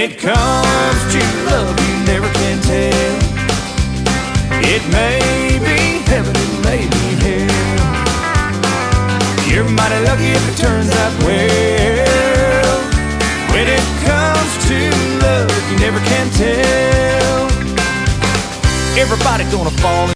it comes to love, you never can tell. It may be heaven, it may be hell. You're mighty lucky if it turns out well. When it comes to love, you never can tell. Everybody gonna fall